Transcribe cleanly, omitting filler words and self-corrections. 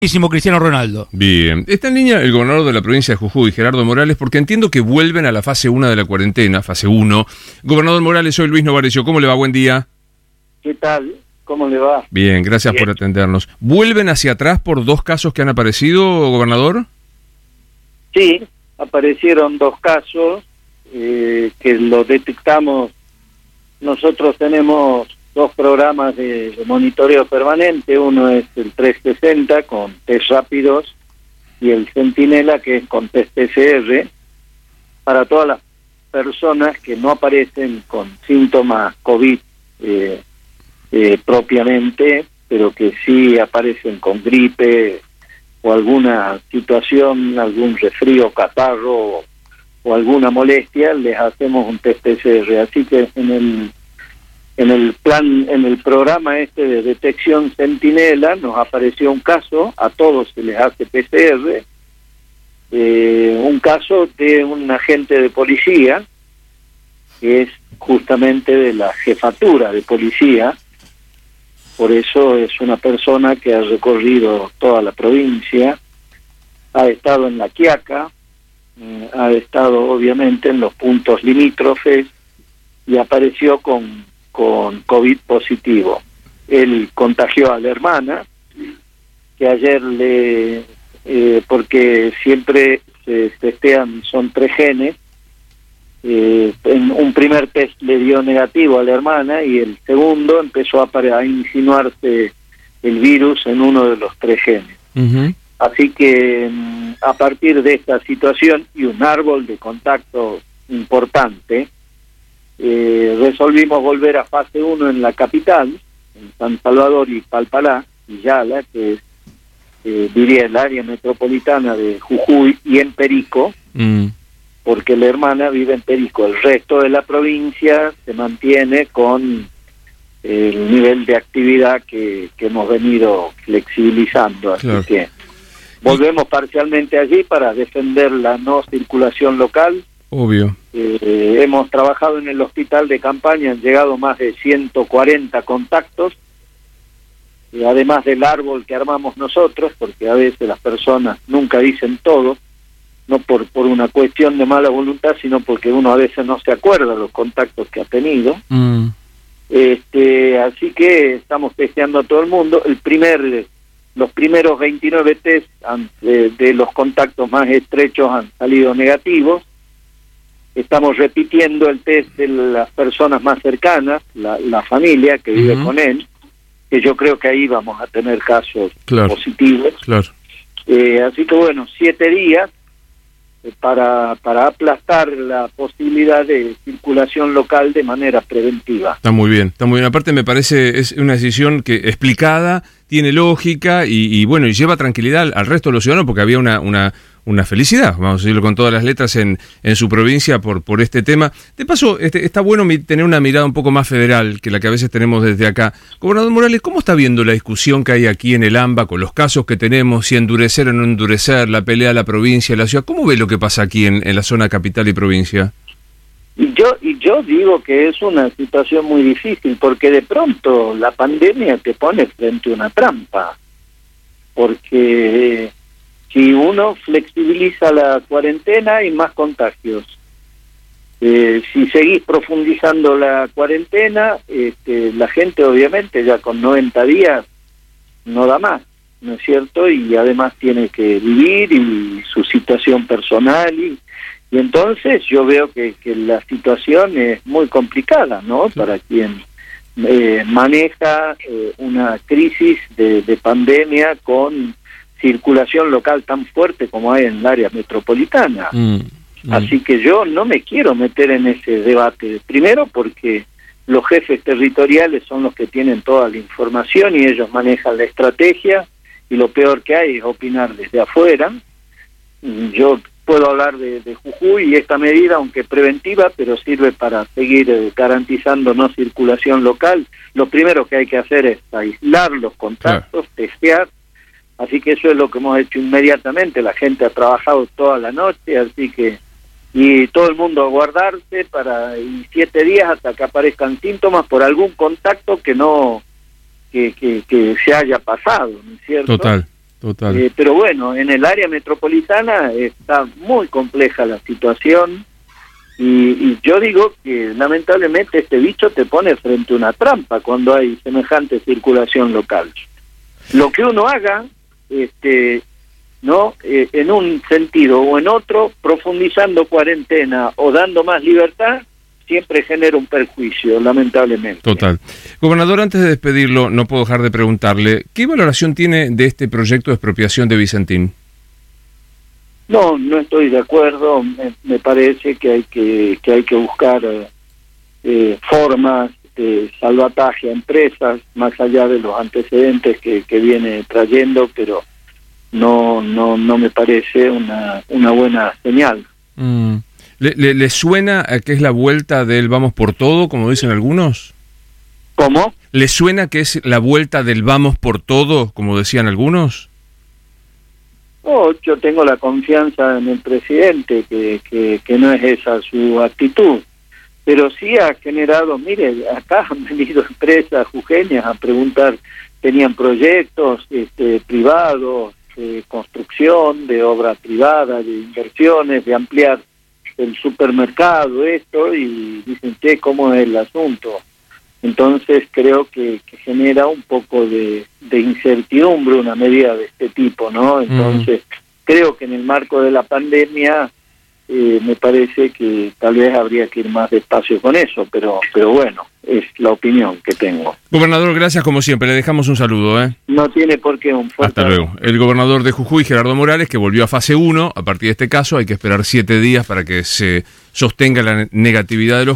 Cristiano Ronaldo. Bien. Está en línea el gobernador de la provincia de Jujuy, Gerardo Morales, porque entiendo que vuelven a la fase 1 de la cuarentena, fase 1. Gobernador Morales, soy Luis Novarecio. ¿Cómo le va? Buen día. ¿Qué tal? ¿Cómo le va? Bien, gracias por atendernos. ¿Vuelven hacia atrás por dos casos que han aparecido, gobernador? Sí, aparecieron dos casos que los detectamos. Nosotros tenemos dos programas de monitoreo permanente. Uno es el 360 con test rápidos y el Centinela, que es con test PCR, para todas las personas que no aparecen con síntomas COVID propiamente, pero que sí aparecen con gripe o alguna situación, algún resfrío, catarro o alguna molestia, les hacemos un test PCR. Así que en el programa este de detección Centinela nos apareció un caso, a todos se les hace PCR, un caso de un agente de policía, que es justamente de la jefatura de policía. Por eso es una persona que ha recorrido toda la provincia, ha estado en La Quiaca, ha estado obviamente en los puntos limítrofes y apareció con COVID positivo. Él contagió a la hermana, que ayer porque siempre se testean, son 3 genes, en un primer test le dio negativo a la hermana y el segundo empezó a insinuarse el virus en uno de los 3 genes. Uh-huh. Así que a partir de esta situación y un árbol de contacto importante, resolvimos volver a fase 1 en la capital, en San Salvador y Palpalá, y Yala, que es, diría, el área metropolitana de Jujuy, y en Perico, porque la hermana vive en Perico. El resto de la provincia se mantiene con el nivel de actividad que hemos venido flexibilizando, así claro. Que volvemos parcialmente allí para defender la no circulación local. Obvio. Hemos trabajado en el hospital de campaña, han llegado más de 140 contactos, además del árbol que armamos nosotros, porque a veces las personas nunca dicen todo, no por una cuestión de mala voluntad, sino porque uno a veces no se acuerda de los contactos que ha tenido. Así que estamos testeando a todo el mundo. Los primeros 29 test de los contactos más estrechos han salido negativos. Estamos repitiendo el test de las personas más cercanas, la familia que vive con él, que yo creo que ahí vamos a tener casos positivos. Claro. Así que bueno, 7 días para aplastar la posibilidad de circulación local de manera preventiva. Está muy bien, está muy bien. Aparte me parece es una decisión que explicada, tiene lógica y bueno, y lleva tranquilidad al resto de los ciudadanos, porque había una felicidad, vamos a decirlo con todas las letras, en su provincia por este tema. De paso, está bueno tener una mirada un poco más federal que la que a veces tenemos desde acá. Gobernador Morales, ¿cómo está viendo la discusión que hay aquí en el AMBA con los casos que tenemos, si endurecer o no endurecer, la pelea de la provincia, la ciudad? ¿Cómo ve lo que pasa aquí en la zona capital y provincia? Y yo digo que es una situación muy difícil, porque de pronto la pandemia te pone frente a una trampa, porque si uno flexibiliza la cuarentena hay más contagios. Si seguís profundizando la cuarentena, la gente obviamente ya con 90 días no da más, ¿no es cierto? Y además tiene que vivir y su situación personal y entonces yo veo que la situación es muy complicada, ¿no? Para quien maneja una crisis de pandemia con circulación local tan fuerte como hay en el área metropolitana. Así que yo no me quiero meter en ese debate. Primero porque los jefes territoriales son los que tienen toda la información y ellos manejan la estrategia, y lo peor que hay es opinar desde afuera. Yo puedo hablar de Jujuy y esta medida, aunque preventiva, pero sirve para seguir garantizando no circulación local. Lo primero que hay que hacer es aislar los contactos, testear. Así que eso es lo que hemos hecho inmediatamente. La gente ha trabajado toda la noche, así que y todo el mundo a guardarse para 7 días hasta que aparezcan síntomas por algún contacto que se haya pasado, ¿no es cierto? Total. Total. Pero bueno, en el área metropolitana está muy compleja la situación y yo digo que lamentablemente este bicho te pone frente a una trampa cuando hay semejante circulación local. Lo que uno haga, ¿no? En un sentido o en otro, profundizando cuarentena o dando más libertad, siempre genera un perjuicio, lamentablemente. Total. Gobernador, antes de despedirlo, no puedo dejar de preguntarle, ¿qué valoración tiene de este proyecto de expropiación de Vicentín? No estoy de acuerdo. Me parece que hay que buscar formas de salvataje a empresas, más allá de los antecedentes que viene trayendo, pero no me parece una buena señal. ¿Le suena a que es la vuelta del vamos por todo, como dicen algunos? ¿Cómo? ¿Le suena que es la vuelta del vamos por todo, como decían algunos? Yo tengo la confianza en el presidente, que no es esa su actitud, pero sí ha generado, mire, acá han venido empresas jujeñas a preguntar, tenían proyectos privados, de construcción, de obra privada, de inversiones, de ampliar el supermercado, y dicen, ¿cómo es el asunto? Entonces creo que genera un poco de incertidumbre una medida de este tipo, ¿no? Entonces creo que en el marco de la pandemia me parece que tal vez habría que ir más despacio con eso, pero bueno, es la opinión que tengo. Gobernador, gracias como siempre, le dejamos un saludo. No tiene por qué, un fuerte Hasta luego. El gobernador de Jujuy, Gerardo Morales, que volvió a fase 1, a partir de este caso hay que esperar 7 días para que se sostenga la negatividad de los